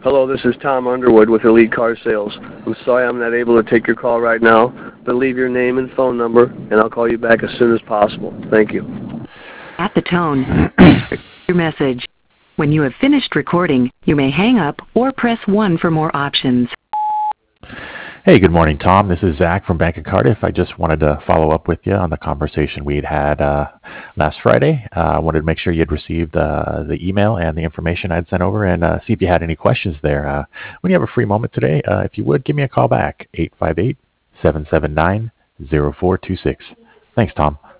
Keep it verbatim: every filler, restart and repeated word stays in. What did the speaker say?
Hello, this is Tom Underwood with Elite Car Sales. I'm sorry I'm not able to take your call right now, but leave your name and phone number, and I'll call you back as soon as possible. Thank you. At the tone, please record your message. When you have finished recording, you may hang up or press one for more options. Hey, good morning, Tom. This is Zach from Bank of Cardiff. I just wanted to follow up with you on the conversation we had had uh, last Friday. Uh, I wanted to make sure you had received uh, the email and the information I'd sent over and uh, see if you had any questions there. Uh, when you have a free moment today, uh, if you would, give me a call back, eight five eight, seven seven nine, zero four two six. Thanks, Tom.